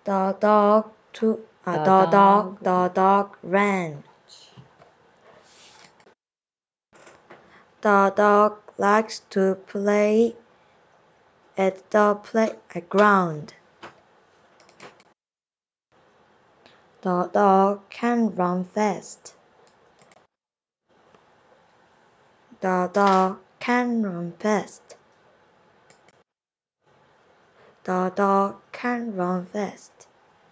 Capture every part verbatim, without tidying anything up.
The dog to uh, The the dog. dog the dog ran. The dog likes to play at the playground. The dog can run fast. The dog can run fast. The dog can run fast.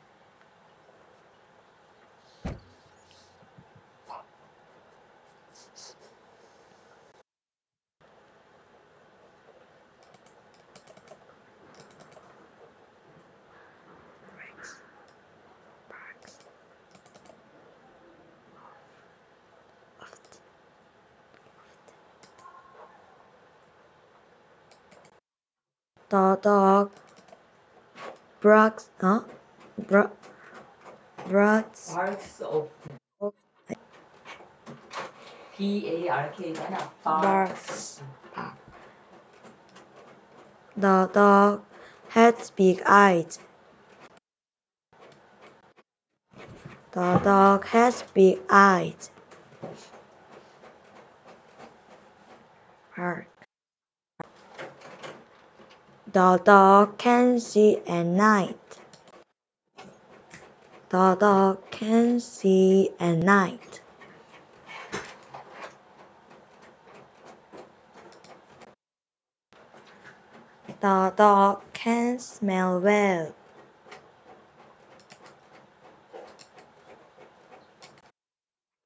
The dog barks, uh, barks, barks, Barks often. B A R K잖아. barks. The dog has big eyes. The dog has big eyes. Bark. The dog can see at night. The dog can see at night. The dog can smell well.